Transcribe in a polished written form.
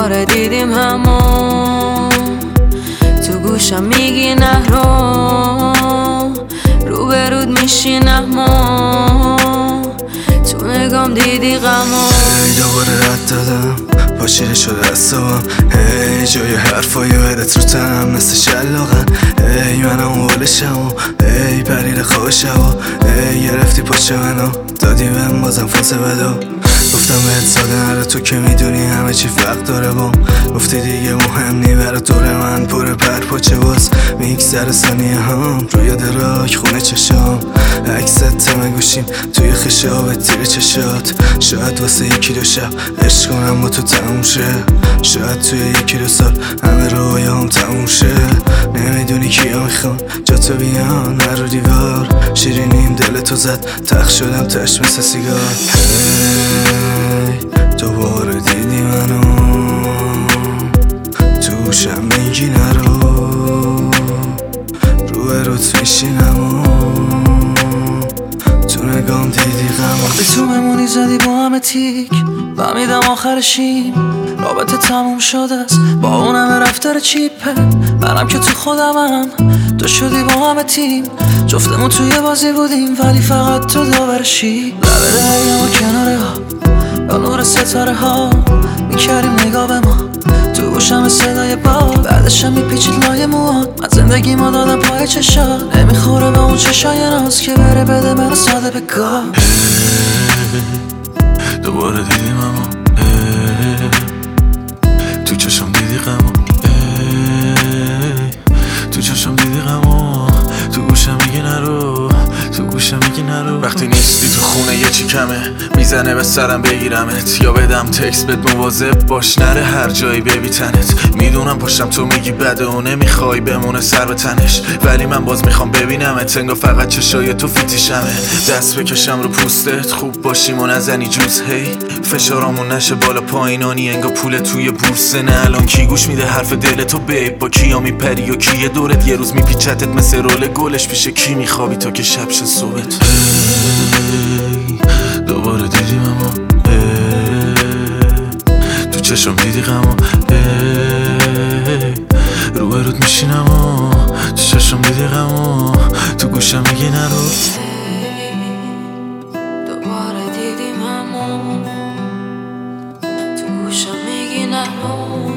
دوباره دیدیم همون، تو گوشم میگی رو به رود میشینم تو نگام دیدی غمو. دوباره رد دادم با شیره شده اصابم، جای حرفای بدت رو تنم مثل شلاقن. منم اولشم پریر خوشم گرفتی پاچه منو دادی بهم بازم فاز بدا. گفتم بهت ساده نره تو که میدونی همه چی فرق داره بام. گفتی دیگه مهم نی برا دور من پر پر پاچه باز میگذره ثانیه هم رو یاد راک خونه چشام. عکست تم گوشیم توی خشاب تیر چشات. شاید واسه یکی دو شب عشق کنم با تو تموم شه، شاید توی یکی دو سال همه رویام تموم شه. نمیدونی کیا میخوان جا تو بیان نرو دیوار، شیرینیم دل تو زد تخت شدم تش مثل سیگار. دوباره دیدی منو تو گوشم میگی نرو، رو روت میشینم تو نگام دیدی غم. وقتی تو ممونی زدی با همه تیک فهمیدم آخرشیم رابطه تموم شده است با اون همه رفتار چیپه. منم که تو خودمم تو شدی با همه تیم، جفتمون توی بازی بودیم ولی فقط تو داورشی. لبه دریا و کناره ها با نور ستاره ها میکردیم نگاه به ما، تو گوشم صدای باد بعدشم میپیچید لای موات. من زندگی ما دادم پای چشات، نمیخوره به اون چشای ناز که بره بده منو ساده به گاه. دوباره دیدیم اما تو چشم دیدی غمو، تو چشم دیدی غمو، تو گوشم میگی نرو، تو گوشم میگی نرو. وقتی نیستی تو خونه یه چی کمه میزنه به سرم بگیرمت یا بدم تکست بهت مواظب باش نره هر جایی ببی تنت. میدونم پشتم تو میگی بده و نمیخوای بمونه سر به تنش، ولی من باز میخوام ببینمت انگار فقط چشای تو فیتیشمه. دست بکشم رو پوستت خوب باشیم و نزنی جوز هی، فشارامون نشه بالا پایینانی انگار پول توی بورسه. نه الان کی گوش میده حرف دل تو بیب، با کیا میپری و کیه دورت یه روز میپیچتت مثل رول گلش پیش کی میخوابی تا که شب شه صبحت. دوباره دیدیم اما تو چشم دیدی غمو، رو به رود میشینم تو چشم دیدی غمو، تو گوشم میگی نرو. دوباره دیدیم همون تو گوشم میگی نرو.